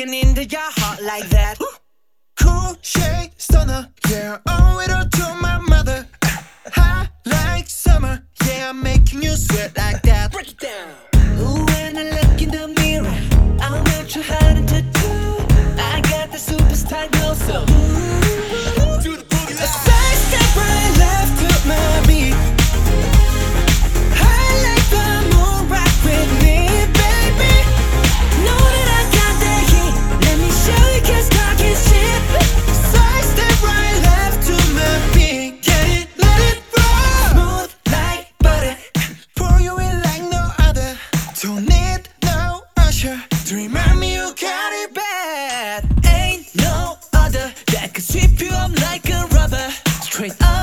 getting into your heart like that. Cool shade stunner, yeah, owe it all to my mother. Hot like summer, yeah, I'm making you sweat like that. Break it down. Ooh, when I look in the mirror, I'm not too hard to do. I got the superstar glow, so Do the boogie line. Side step right left to my beat. I like the moon rock with me, baby. Know that I got that heat. Let me show you, 'cause talk is cheap. Side step right left to my beat. Get it, let it roll. Smooth like butter. Pour you in like no other. Don't need no usher to remind me you got it Bad. Ain't no other that could sweep you up like a rubber. Straight up.